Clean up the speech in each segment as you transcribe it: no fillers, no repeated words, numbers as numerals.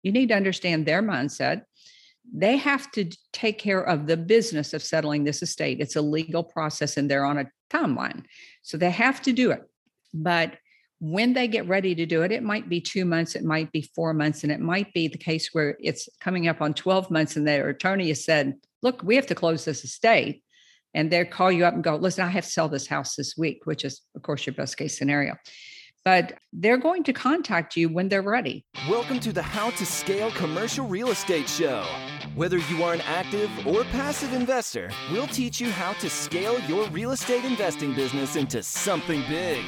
You need to understand their mindset. They have to take care of the business of settling this estate. It's a legal process and they're on a timeline. So they have to do it. But when they get ready to do it, it might be 2 months, it might be 4 months, and it might be the case where it's coming up on 12 months and their attorney has said, look, we have to close this estate. And they call you up and go, listen, I have to sell this house this week, which is, of course, your best case scenario. But they're going to contact you when they're ready. Welcome to the How to Scale Commercial Real Estate Show. Whether you are an active or passive investor, we'll teach you how to scale your real estate investing business into something big.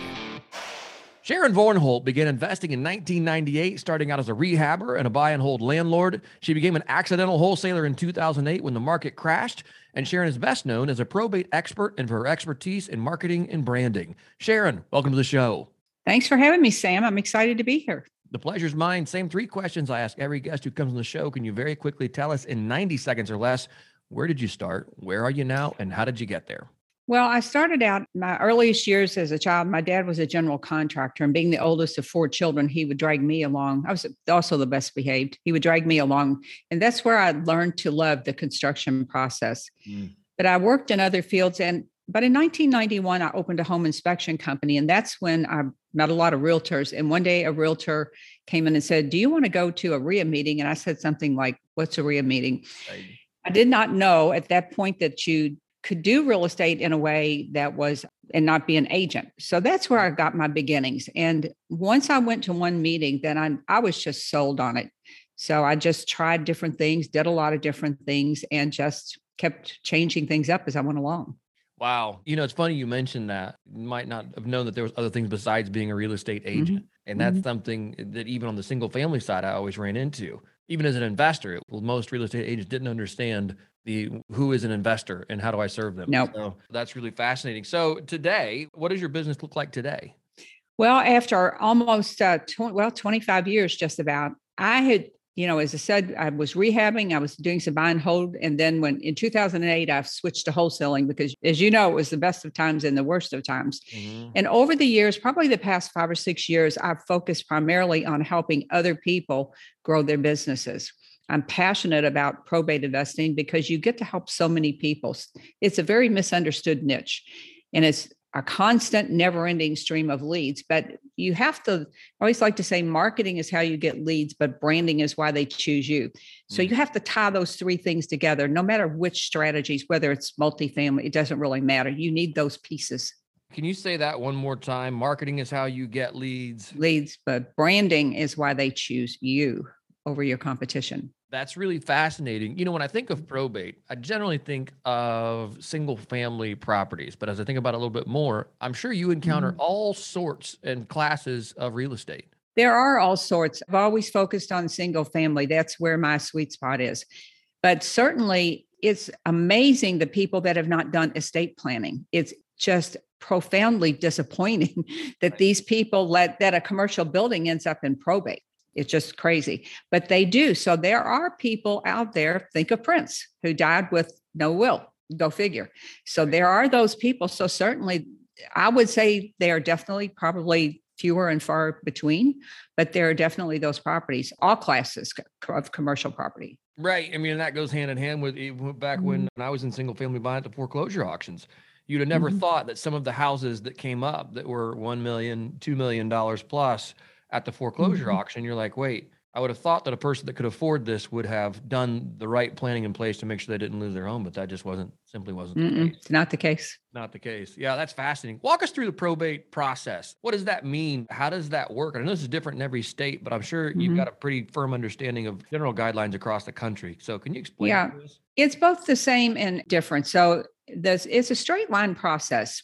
Sharon Vornholt began investing in 1998, starting out as a rehabber and a buy and hold landlord. She became an accidental wholesaler in 2008 when the market crashed. And Sharon is best known as a probate expert and for her expertise in marketing and branding. Sharon, welcome to the show. Thanks for having me, Sam. I'm excited to be here. The pleasure's mine. Same 3 questions I ask every guest who comes on the show. Can you very quickly tell us in 90 seconds or less, where did you start? Where are you now? And how did you get there? Well, I started out my earliest years as a child. My dad was a general contractor, and being the oldest of 4 children, he would drag me along. I was also the best behaved. He would drag me along. And that's where I learned to love the construction process. But I worked in other fields. But in 1991, I opened a home inspection company. And that's when I met a lot of realtors. And one day a realtor came in and said, do you want to go to a RIA meeting? And I said something like, what's a RIA meeting? Right. I did not know at that point that you could do real estate in a way that was and not be an agent. So that's where I got my beginnings. And once I went to one meeting, then I was just sold on it. So I just tried different things, did a lot of different things, and just kept changing things up as I went along. Wow. You know, it's funny you mentioned that. You might not have known that there was other things besides being a real estate agent. Mm-hmm. And that's something that even on the single family side, I always ran into. Even as an investor, most real estate agents didn't understand who is an investor and how do I serve them. Nope. So that's really fascinating. So today, what does your business look like today? Well, after almost 25 years, just about, I had, as I said, I was rehabbing, I was doing some buy and hold. And then in 2008, I switched to wholesaling because, as you know, it was the best of times and the worst of times. Mm-hmm. And over the years, probably the past 5 or 6 years, I've focused primarily on helping other people grow their businesses. I'm passionate about probate investing because you get to help so many people. It's a very misunderstood niche, and it's a constant, never-ending stream of leads. But you have to, I always like to say, marketing is how you get leads, but branding is why they choose you. So you have to tie those 3 things together, no matter which strategies, whether it's multifamily, it doesn't really matter. You need those pieces. Can you say that one more time? Marketing is how you get leads. Leads, but branding is why they choose you over your competition. That's really fascinating. You know, when I think of probate, I generally think of single family properties. But as I think about it a little bit more, I'm sure you encounter all sorts and classes of real estate. There are all sorts. I've always focused on single family. That's where my sweet spot is. But certainly it's amazing the people that have not done estate planning. It's just profoundly disappointing that these people that a commercial building ends up in probate. It's just crazy, but they do. So there are people out there, think of Prince, who died with no will, go figure. So there are those people. So certainly I would say they are definitely probably fewer and far between, but there are definitely those properties, all classes of commercial property. Right. I mean, that goes hand in hand with back when I was in single family buying at the foreclosure auctions. You'd have never thought that some of the houses that came up that were $1 million, $2 million plus at the foreclosure auction, you're like, wait, I would have thought that a person that could afford this would have done the right planning in place to make sure they didn't lose their home, but that just simply wasn't the case. It's not the case. Not the case. Yeah, that's fascinating. Walk us through the probate process. What does that mean? How does that work? I know this is different in every state, but I'm sure you've got a pretty firm understanding of general guidelines across the country. So can you explain this? It's both the same and different. So it's a straight line process.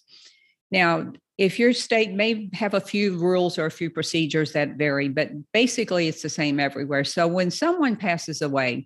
Now, if your state may have a few rules or a few procedures that vary, but basically it's the same everywhere. So when someone passes away,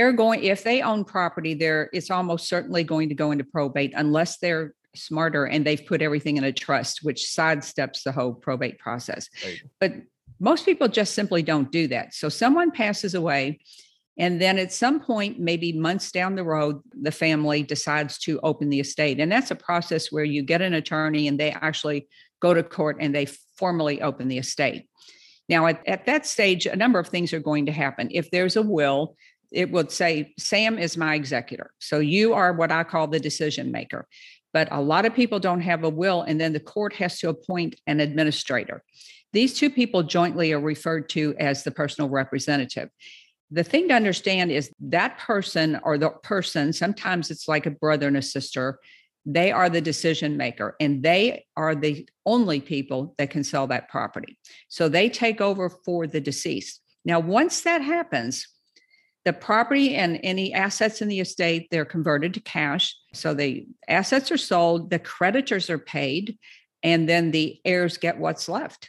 if they own property there, it's almost certainly going to go into probate unless they're smarter and they've put everything in a trust, which sidesteps the whole probate process. Right. But most people just simply don't do that. So someone passes away, and then at some point, maybe months down the road, the family decides to open the estate. And that's a process where you get an attorney and they actually go to court and they formally open the estate. Now, at that stage, a number of things are going to happen. If there's a will, it would say, Sam is my executor. So you are what I call the decision maker. But a lot of people don't have a will, and then the court has to appoint an administrator. These two people jointly are referred to as the personal representative. The thing to understand is that person or the person, sometimes it's like a brother and a sister, they are the decision maker, and they are the only people that can sell that property. So they take over for the deceased. Now, once that happens, the property and any assets in the estate, they're converted to cash. So the assets are sold, the creditors are paid, and then the heirs get what's left.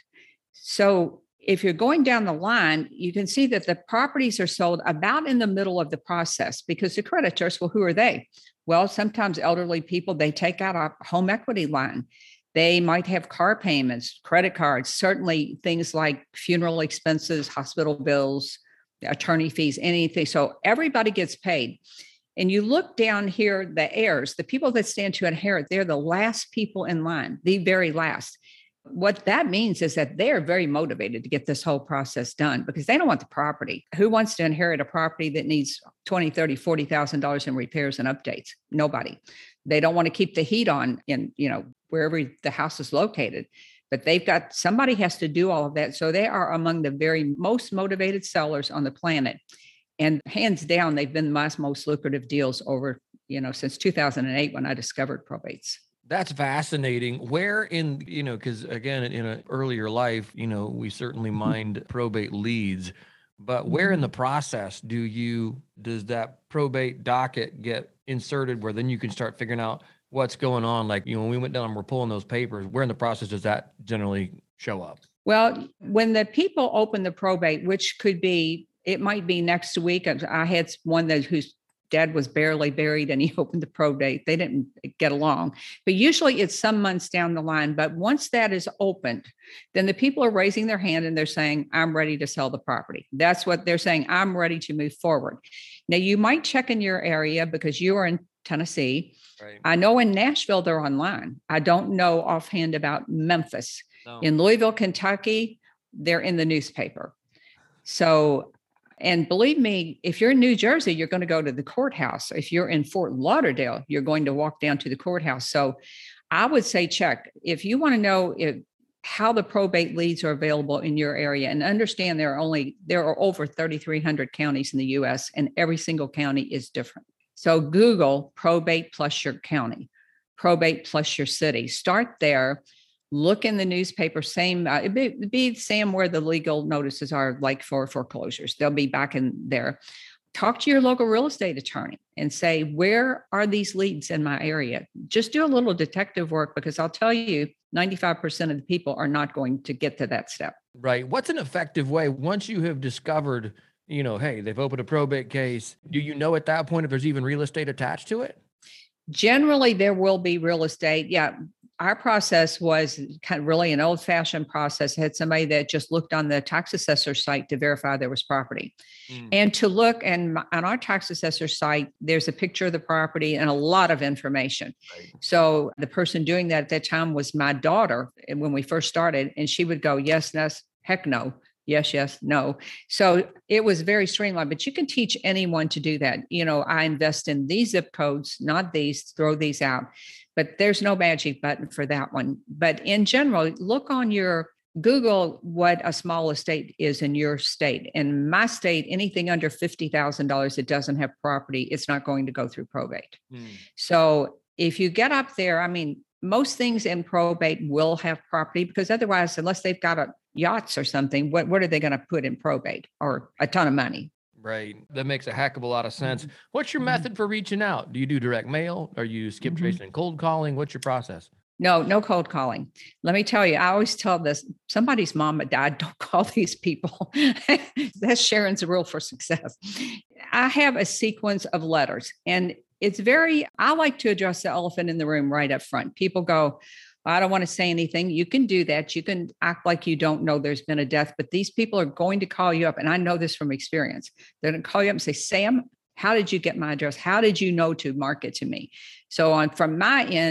So if you're going down the line, you can see that the properties are sold about in the middle of the process, because the creditors, well, who are they? Well, sometimes elderly people, they take out a home equity line. They might have car payments, credit cards, certainly things like funeral expenses, hospital bills, attorney fees, anything. So everybody gets paid. And you look down here, the heirs, the people that stand to inherit, they're the last people in line, the very last. What that means is that they're very motivated to get this whole process done, because they don't want the property. Who wants to inherit a property that needs $20,000, $30,000, $40,000 in repairs and updates? Nobody. They don't want to keep the heat on in, wherever the house is located. But somebody has to do all of that. So they are among the very most motivated sellers on the planet. And hands down, they've been my most lucrative deals over, since 2008 when I discovered probates. That's fascinating. Where in, because again, in an earlier life, we certainly mined probate leads, but where in the process does that probate docket get inserted where then you can start figuring out what's going on? Like, when we went down and we're pulling those papers, where in the process does that generally show up? Well, when the people open the probate, which could be, it might be next week. I had one whose dad was barely buried and he opened the probate. They didn't get along, but usually it's some months down the line. But once that is opened, then the people are raising their hand and they're saying, I'm ready to sell the property. That's what they're saying. I'm ready to move forward. Now, you might check in your area because you are in Tennessee. Right. I know in Nashville, they're online. I don't know offhand about Memphis. No. In Louisville, Kentucky, they're in the newspaper. So, and believe me, if you're in New Jersey, you're going to go to the courthouse. If you're in Fort Lauderdale, you're going to walk down to the courthouse. So I would say check. If you want to know how the probate leads are available in your area, and understand there are over 3,300 counties in the U.S. and every single county is different. So Google probate plus your county, probate plus your city. Start there. Look in the newspaper, it'd be the same where the legal notices are, like for foreclosures. They'll be back in there. Talk to your local real estate attorney and say, where are these leads in my area? Just do a little detective work, because I'll tell you, 95% of the people are not going to get to that step. Right. What's an effective way once you have discovered, hey, they've opened a probate case? Do you know at that point if there's even real estate attached to it? Generally, there will be real estate. Yeah. Our process was kind of really an old-fashioned process. I had somebody that just looked on the tax assessor site to verify there was property. And to look, and on our tax assessor site, there's a picture of the property and a lot of information. Right. So the person doing that at that time was my daughter when we first started, and she would go, yes, heck no. Yes, yes, no. So it was very streamlined, but you can teach anyone to do that. I invest in these zip codes, not these, throw these out. But there's no magic button for that one. But in general, look on your Google what a small estate is in your state. In my state, anything under $50,000 that doesn't have property, it's not going to go through probate. So if you get up there, most things in probate will have property, because otherwise, unless they've got yachts or something, what are they going to put in probate, or a ton of money? Right. That makes a heck of a lot of sense. What's your method for reaching out? Do you do direct mail? Are you skip tracing and cold calling? What's your process? No cold calling. Let me tell you, I always tell this, somebody's mom or dad, don't call these people. That's Sharon's rule for success. I have a sequence of letters, and I like to address the elephant in the room right up front. People go, I don't want to say anything. You can do that. You can act like you don't know there's been a death, but these people are going to call you up. And I know this from experience. They're going to call you up and say, Sam, how did you get my address? How did you know to mark it to me? So from my end,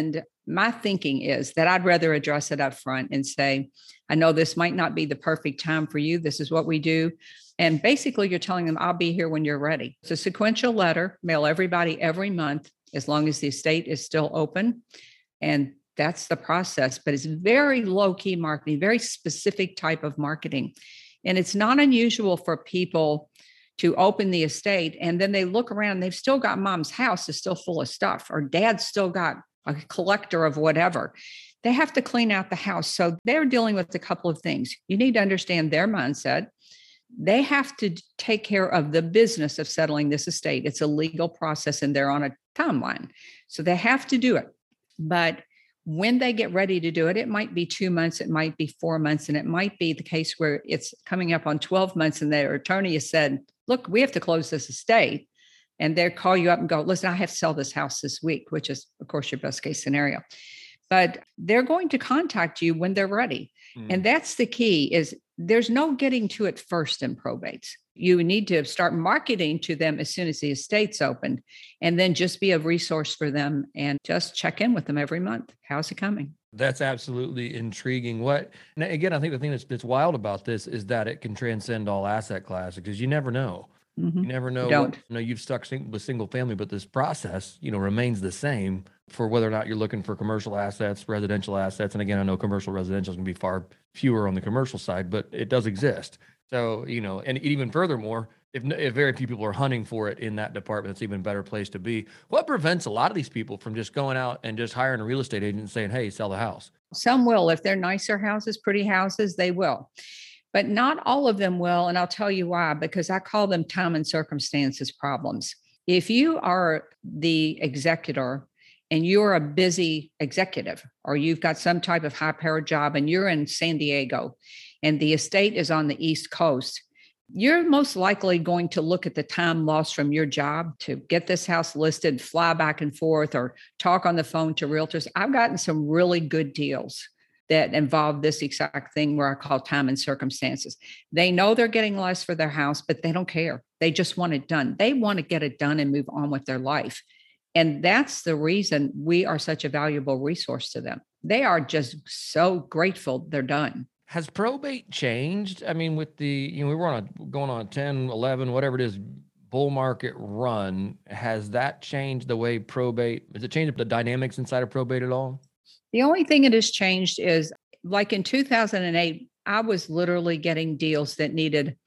my thinking is that I'd rather address it up front and say, I know this might not be the perfect time for you. This is what we do. And basically, you're telling them, I'll be here when you're ready. It's a sequential letter, mail everybody every month, as long as the estate is still open. And that's the process. But it's very low key marketing, very specific type of marketing. And it's not unusual for people to open the estate and then they look around, they've still got mom's house is still full of stuff, or dad's still got a collector of whatever. They have to clean out the house. So they're dealing with a couple of things. You need to understand their mindset. They have to take care of the business of settling this estate. It's a legal process and they're on a timeline. So they have to do it. But when they get ready to do it, it might be 2 months, it might be 4 months, and it might be the case where it's coming up on 12 months and their attorney has said, look, we have to close this estate. And they call you up and go, listen, I have to sell this house this week, which is, of course, your best case scenario. But they're going to contact you when they're ready. And that's the key is there's no getting to it first in probates. You need to start marketing to them as soon as the estate's opened, and then just be a resource for them and just check in with them every month. How's it coming? That's absolutely intriguing. And again, I think the thing that's wild about this is that it can transcend all asset classes because you never know. Mm-hmm. You never know. You've stuck with single family, but this process, remains the same for whether or not you're looking for commercial assets, residential assets. And again, I know commercial residential is going to be far fewer on the commercial side, but it does exist. So, and even furthermore, if very few people are hunting for it in that department, it's even a better place to be. What prevents a lot of these people from just going out and just hiring a real estate agent and saying, hey, sell the house? Some will. If they're nicer houses, pretty houses, they will. But not all of them will. And I'll tell you why, because I call them time and circumstances problems. If you are the executor and you're a busy executive, or you've got some type of high powered job and you're in San Diego and the estate is on the East Coast, you're most likely going to look at the time lost from your job to get this house listed, fly back and forth, or talk on the phone to realtors. I've gotten some really good deals that involve this exact thing where I call time and circumstances. They know they're getting less for their house, but they don't care. They just want it done. They want to get it done and move on with their life. And that's the reason we are such a valuable resource to them. They are just so grateful they're done. Has probate changed? I mean, with we were going on a 10, 11, whatever it is, bull market run. Has that changed the way has it changed the dynamics inside of probate at all? The only thing it has changed is, like in 2008, I was literally getting deals that needed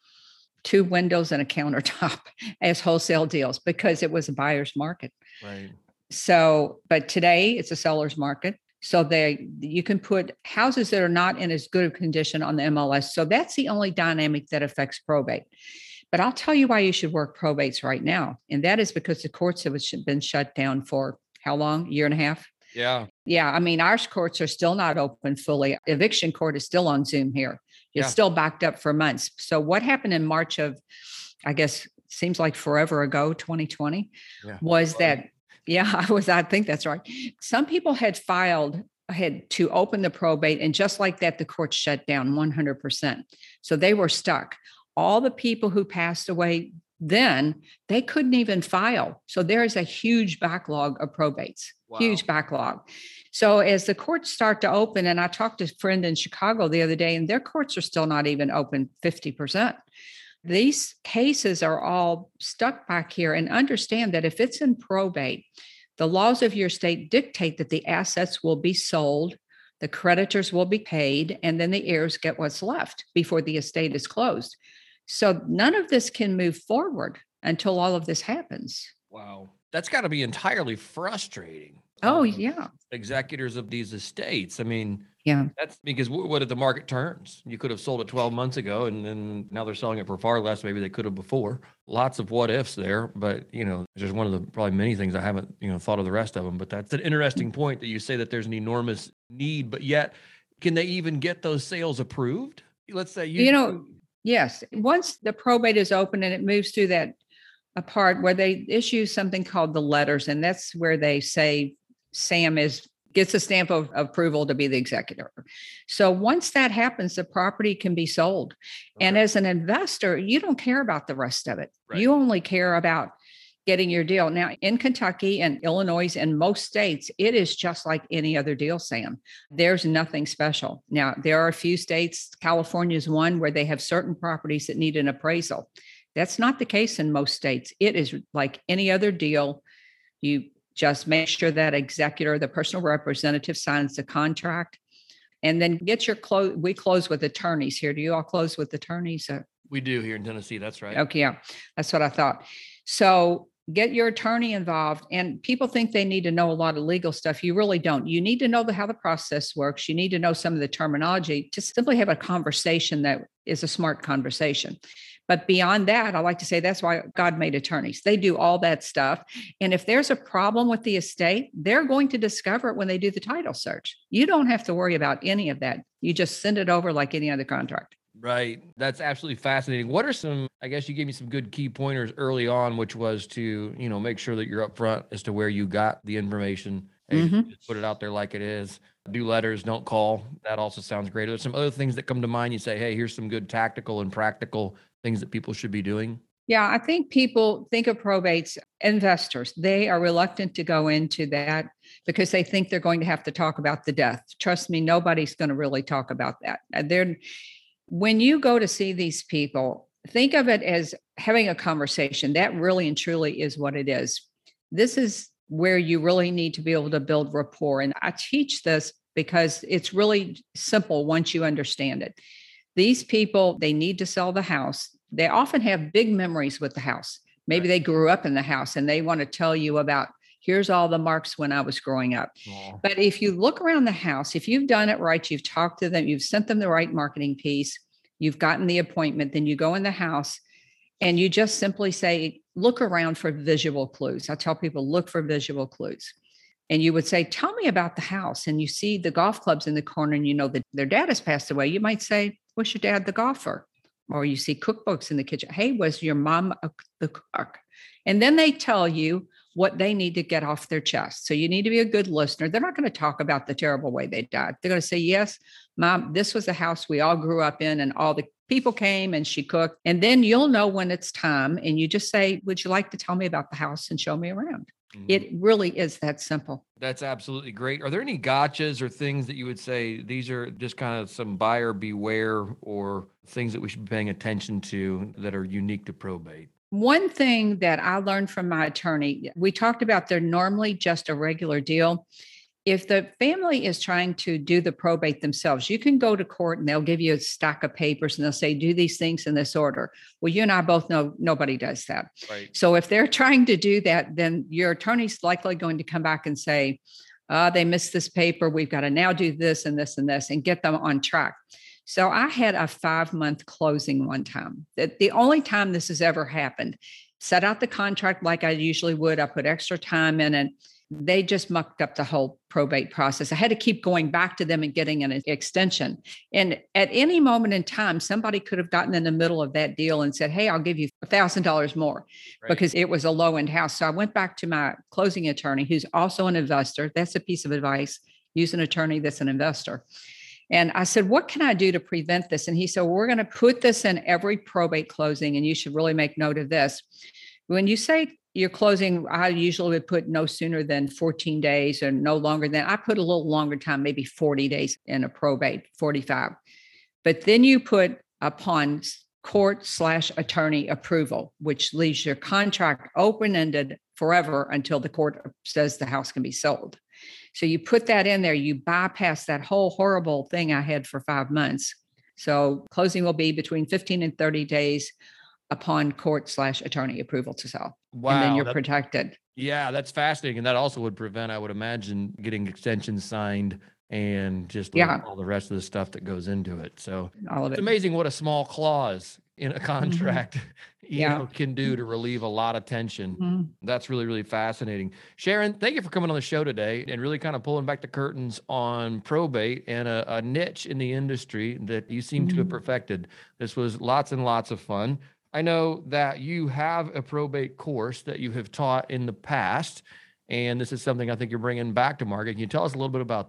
2 windows and a countertop as wholesale deals because it was a buyer's market. Right. So, but today it's a seller's market. So you can put houses that are not in as good a condition on the MLS. So that's the only dynamic that affects probate. But I'll tell you why you should work probates right now. And that is because the courts have been shut down for how long? A year and a half? Yeah. Yeah. I mean, our courts are still not open fully. Eviction court is still on Zoom here. It's still backed up for months. So what happened in March of, I guess, seems like forever ago, 2020, was that, I think that's right. Some people had to open the probate, and just like that, the court shut down 100%. So they were stuck. All the people who passed away then, they couldn't even file. So there is a huge backlog of probates. Wow. Huge backlog. So as the courts start to open, and I talked to a friend in Chicago the other day, and their courts are still not even open 50%. These cases are all stuck back here. And understand that if it's in probate, the laws of your state dictate that the assets will be sold, the creditors will be paid, and then the heirs get what's left before the estate is closed. So none of this can move forward until all of this happens. Wow. That's got to be entirely frustrating. Oh, yeah. Executors of these estates. I mean, yeah, that's because what if the market turns? You could have sold it 12 months ago, and then now they're selling it for far less. Maybe they could have before. Lots of what ifs there, but it's just one of the probably many things I haven't thought of the rest of them. But that's an interesting point that you say that there's an enormous need, but yet can they even get those sales approved? Let's say yes. Once the probate is open and it moves through that a part where they issue something called the letters, and that's where they say Sam gets a stamp of approval to be the executor. So once that happens, the property can be sold. Okay. And as an investor, you don't care about the rest of it. Right. You only care about getting your deal. Now, in Kentucky and Illinois and most states, it is just like any other deal, Sam. There's nothing special. Now, there are a few states, California is one, where they have certain properties that need an appraisal. That's not the case in most states. It is like any other deal. You just make sure that executor, the personal representative, signs the contract, and then get your close. We close with attorneys here. Do you all close with attorneys? We do here in Tennessee. That's right. Okay, yeah, that's what I thought. So get your attorney involved. And people think they need to know a lot of legal stuff. You really don't. You need to know how the process works. You need to know some of the terminology to simply have a conversation that is a smart conversation. But beyond that, I like to say that's why God made attorneys. They do all that stuff. And if there's a problem with the estate, they're going to discover it when they do the title search. You don't have to worry about any of that. You just send it over like any other contract. Right. That's absolutely fascinating. What are some, I guess you gave me some good key pointers early on, which was to, make sure that you're upfront as to where you got the information. And just put it out there like it is. Do letters, don't call. That also sounds great. Are there some other things that come to mind? You say, hey, here's some good tactical and practical things that people should be doing? Yeah, I think people think of probates, investors, they are reluctant to go into that because they think they're going to have to talk about the death. Trust me, nobody's going to really talk about that. When you go to see these people, think of it as having a conversation. That really and truly is what it is. This is where you really need to be able to build rapport. And I teach this because it's really simple once you understand it. These people, they need to sell the house. They often have big memories with the house. Maybe they grew up in the house and they want to tell you about, here's all the marks when I was growing up. Oh. But if you look around the house, if you've done it right, you've talked to them, you've sent them the right marketing piece, you've gotten the appointment, then you go in the house and you just simply say, look around for visual clues. I tell people, look for visual clues. And you would say, tell me about the house. And you see the golf clubs in the corner and you know that their dad has passed away. You might say, was your dad the golfer? Or you see cookbooks in the kitchen. Hey, was your mom the cook? And then they tell you what they need to get off their chest. So you need to be a good listener. They're not going to talk about the terrible way they died. They're going to say, yes, Mom, this was a house we all grew up in and all the people came and she cooked. And then you'll know when it's time. And you just say, would you like to tell me about the house and show me around? Mm-hmm. It really is that simple. That's absolutely great. Are there any gotchas or things that you would say these are just kind of some buyer beware or things that we should be paying attention to that are unique to probate? One thing that I learned from my attorney, we talked about they're normally just a regular deal. If the family is trying to do the probate themselves, you can go to court and they'll give you a stack of papers and they'll say, do these things in this order. Well, you and I both know nobody does that. Right. So if they're trying to do that, then your attorney's likely going to come back and say, they missed this paper. We've got to now do this and this and this and get them on track. So I had a 5-month closing one time. The only time this has ever happened. Set out the contract like I usually would. I put extra time in it. They just mucked up the whole probate process. I had to keep going back to them and getting an extension. And at any moment in time, somebody could have gotten in the middle of that deal and said, hey, I'll give you $1,000 more because it was a low-end house. So I went back to my closing attorney, who's also an investor. That's a piece of advice. Use an attorney that's an investor. And I said, what can I do to prevent this? And he said, we're going to put this in every probate closing. And you should really make note of this. When you say your closing, I usually would put no sooner than 14 days or no longer than, I put a little longer time, maybe 40 days in a probate, 45. But then you put upon court/attorney approval, which leaves your contract open-ended forever until the court says the house can be sold. So you put that in there, you bypass that whole horrible thing I had for 5 months. So closing will be between 15 and 30 days upon court/attorney approval to sell. Wow. And then you're protected. Yeah, that's fascinating. And that also would prevent, I would imagine, getting extensions signed and just all the rest of the stuff that goes into it. So it's amazing what a small clause in a contract can do to relieve a lot of tension. Mm-hmm. That's really, really fascinating. Sharon, thank you for coming on the show today and really kind of pulling back the curtains on probate and a niche in the industry that you seem to have perfected. This was lots and lots of fun. I know that you have a probate course that you have taught in the past, and this is something I think you're bringing back to market. Can you tell us a little bit about that?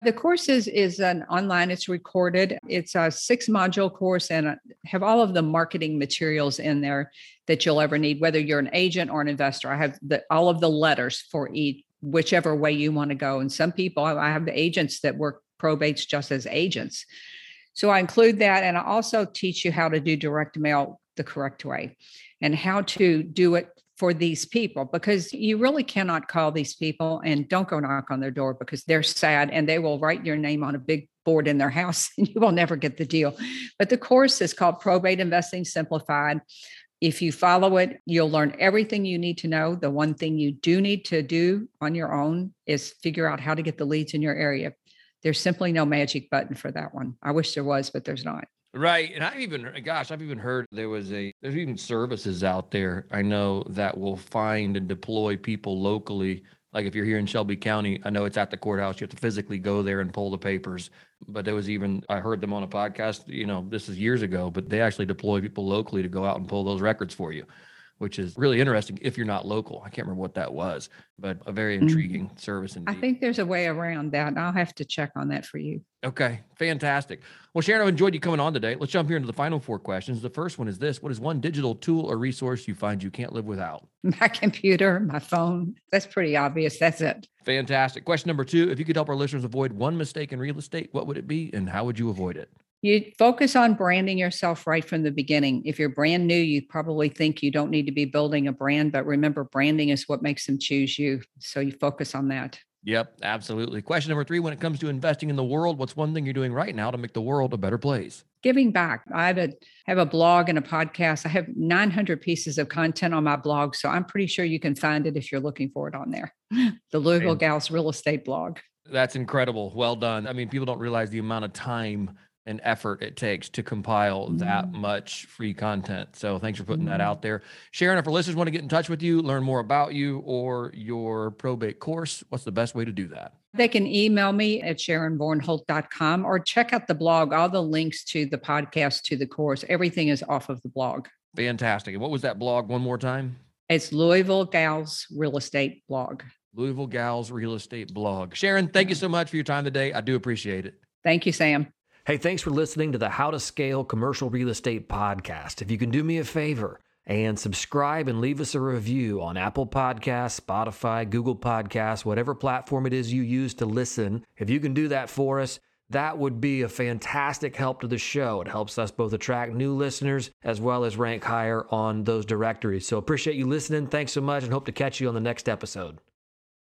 The course is an online, it's recorded. It's a 6-module course and have all of the marketing materials in there that you'll ever need, whether you're an agent or an investor. I have all of the letters for each, whichever way you want to go. And some people, I have the agents that work probates just as agents. So I include that. And I also teach you how to do direct mail the correct way and how to do it for these people, because you really cannot call these people and don't go knock on their door because they're sad and they will write your name on a big board in their house and you will never get the deal. But the course is called Probate Investing Simplified. If you follow it, you'll learn everything you need to know. The one thing you do need to do on your own is figure out how to get the leads in your area. There's simply no magic button for that one. I wish there was, but there's not. Right. And I've even heard there's even services out there I know that will find and deploy people locally. Like if you're here in Shelby County, I know it's at the courthouse. You have to physically go there and pull the papers. But there was even, I heard them on a podcast, this is years ago, but they actually deploy people locally to go out and pull those records for you, which is really interesting if you're not local. I can't remember what that was, but a very intriguing service indeed. I think there's a way around that. I'll have to check on that for you. Okay, fantastic. Well, Sharon, I've enjoyed you coming on today. Let's jump here into the final 4 questions. The first one is this: what is one digital tool or resource you find you can't live without? My computer, my phone. That's pretty obvious. That's it. Fantastic. Question number 2, if you could help our listeners avoid one mistake in real estate, what would it be and how would you avoid it? You focus on branding yourself right from the beginning. If you're brand new, you probably think you don't need to be building a brand, but remember, branding is what makes them choose you. So you focus on that. Yep, absolutely. Question number 3, when it comes to investing in the world, what's one thing you're doing right now to make the world a better place? Giving back. I have a blog and a podcast. I have 900 pieces of content on my blog. So I'm pretty sure you can find it if you're looking for it on there. The Louisville Gals Real Estate blog. That's incredible. Well done. I mean, people don't realize the amount of time and effort it takes to compile that much free content. So thanks for putting that out there. Sharon, if our listeners want to get in touch with you, learn more about you or your probate course, what's the best way to do that? They can email me at SharonVornholt.com or check out the blog. All the links to the podcast, to the course, everything is off of the blog. Fantastic. And what was that blog one more time? It's Louisville Gals Real Estate blog. Louisville Gals Real Estate blog. Sharon, thank you so much for your time today. I do appreciate it. Thank you, Sam. Hey, thanks for listening to the How to Scale Commercial Real Estate podcast. If you can do me a favor and subscribe and leave us a review on Apple Podcasts, Spotify, Google Podcasts, whatever platform it is you use to listen, if you can do that for us, that would be a fantastic help to the show. It helps us both attract new listeners as well as rank higher on those directories. So appreciate you listening. Thanks so much and hope to catch you on the next episode.